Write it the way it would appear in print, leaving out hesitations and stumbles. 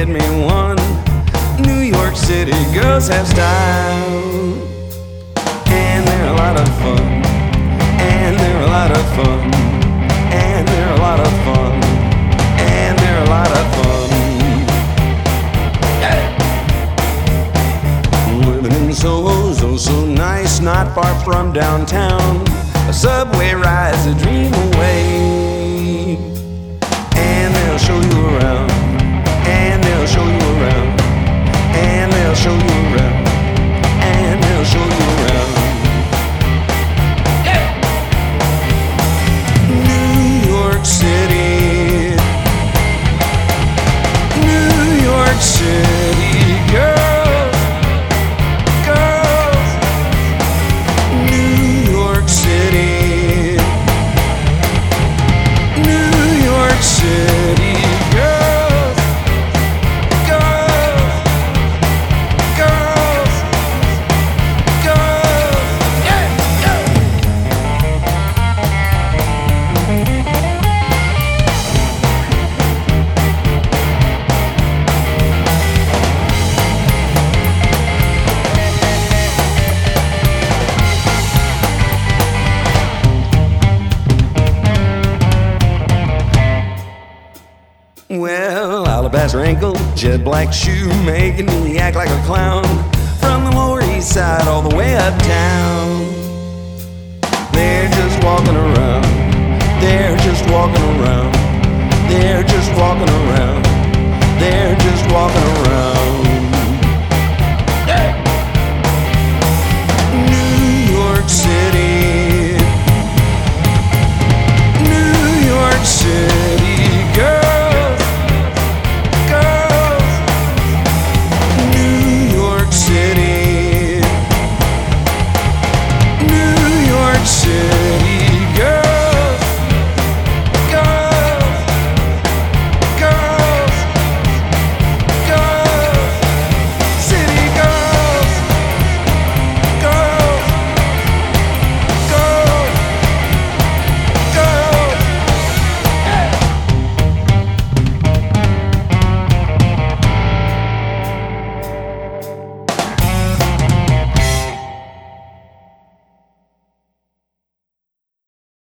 get me one. New York City girls have style, and they're a lot of fun, and they're a lot of fun, and they're a lot of fun, and they're a lot of fun. Living in Soho's oh so nice, not far from downtown. A subway rides a dream away, and they'll show you around, and they'll show you around, and they'll show you around, and they'll show you around. Yeah. New York City, New York City girls, girls, New York City, New York City girls, girls, girls, girls, yeah, yeah. Well, alabaster ankle, jet black shoe, making me act like a clown. From the Lower East Side all the way uptown. They're just walking around, they're just walking around, they're just walking around, they're just walking around.